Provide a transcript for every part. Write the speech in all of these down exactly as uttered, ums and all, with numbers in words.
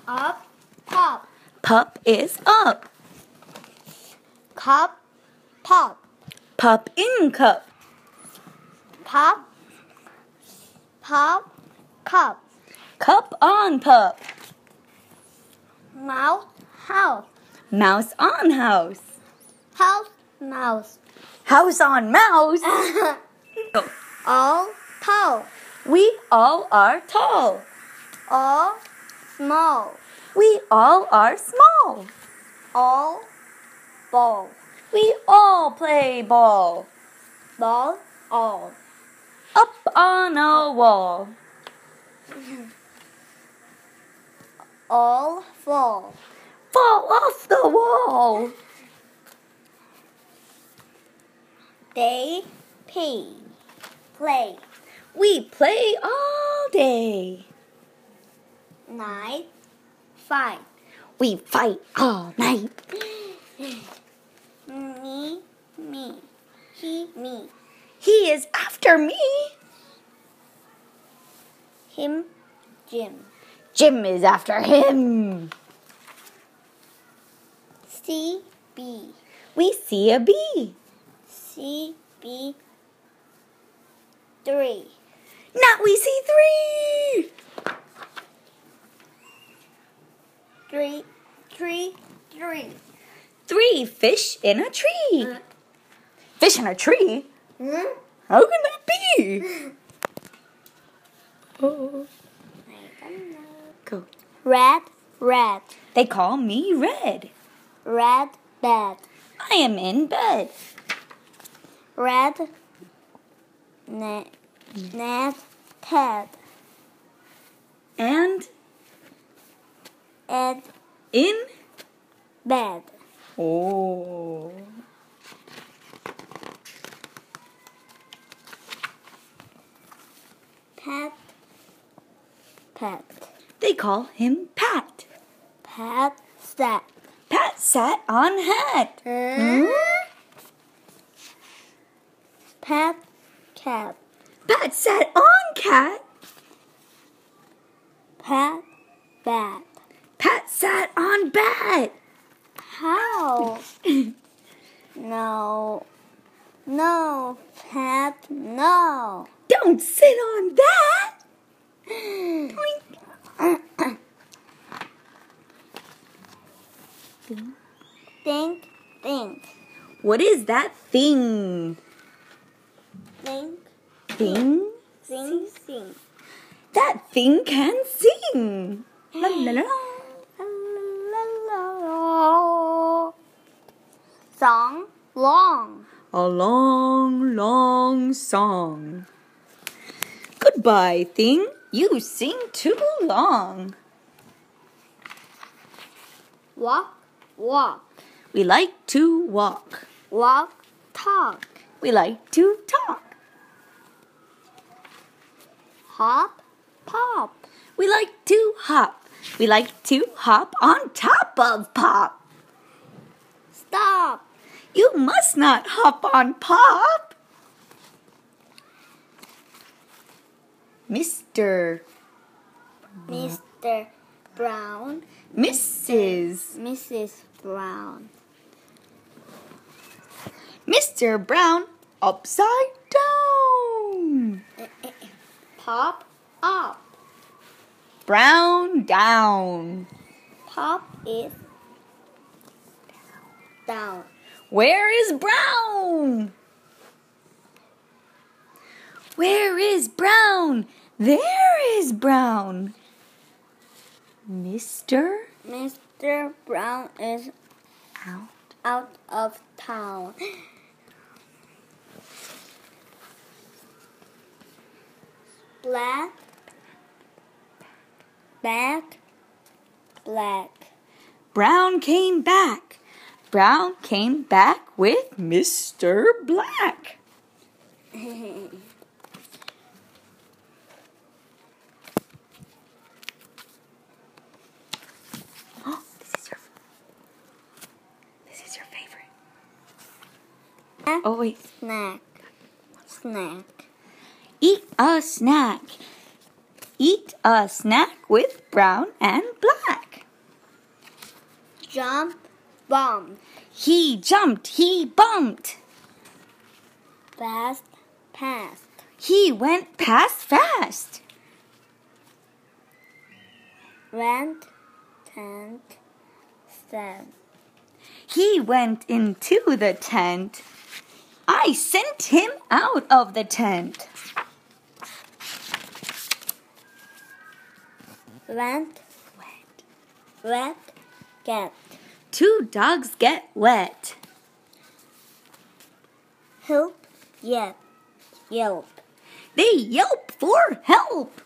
Up, pop. Pup is up. Cup, pop. Pup in cup. Pop, pop, cup. Cup on pup. Mouse, house. Mouse on house. House, mouse. House on mouse. All tall. We all are tall. All small. We all are small. All ball. We all play ball. Ball, all. Up on a wall. All fall. Fall off the wall. They pee. Play. We play all day. Night, fight. We fight all night. Me, me. He, me. He is after me. Him, Jim. Jim is after him. C, B. We see a bee. C, B. Three. Now we see three. Three, three, three. Three fish in a tree. Uh. Fish in a tree? Hmm? How can that be? Oh. I don't know. Go. Red, red. They call me Red. Red, bed. I am in bed. Red, net, net, ted. And Ed, in? bed. Oh. Pet, pet. They call him Pat. Pet, sat. Pat sat on hat. Hmm? Pet, cat. Pat sat on cat. Pet, bat. Pat sat on bat. How? No. No, Pat, no. Don't sit on that. Boink. Think, think. What is that thing? Think, Thing? sing, sing. That thing can sing. La la la. La, la, la. Song, long. A long, long song. Goodbye, thing. You sing too long. Walk, walk. We like to walk. Walk, talk. We like to talk. Hop, pop. We like to hop. We like to hop on top of Pop. Stop. You must not hop on Pop. Mister Mister Brown. Missus Missus Brown. Mister Brown upside down. Pop, up. Brown down. Pop is down. Where is Brown? Where is Brown? There is Brown. Mister Mister Brown is out. out of town. Black, back, black. Brown came back. Brown came back with Mister Black. Oh, this is your This is your favorite. Oh wait. Snack, snack. Eat a snack. eat a snack with brown and black. Jump, bump. He jumped, he bumped. Fast, past. He went past fast. Went, tent, stand. He went into the tent. I sent him out of the tent. Went, Wet. wet, get. Two dogs get wet. Help, yet, yelp. They yelp for help.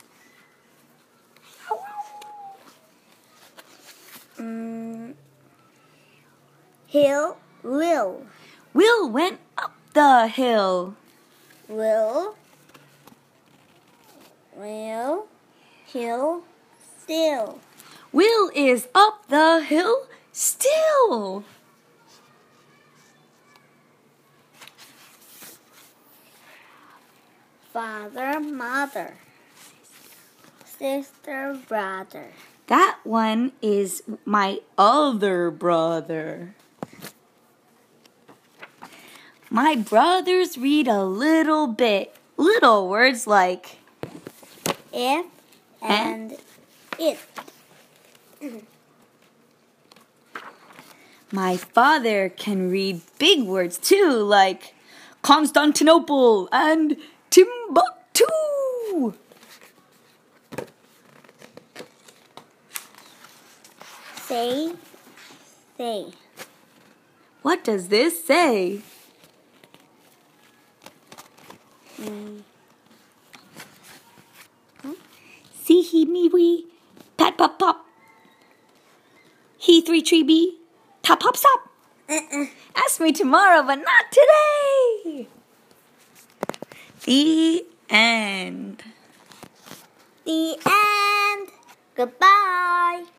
Mm. Hill, will. Will went up the hill. Will, will, hill, still. Will is up the hill still. Father, mother. Sister, brother. That one is my other brother. My brothers read a little bit. Little words like If and it. my father can read big words too, like Constantinople and Timbuktu. Say, say. What does this say? Mm. See he me wee, pat pop pop. He three tree bee, top hop stop. Uh-uh. Ask me tomorrow, but not today. The end. The end. Goodbye.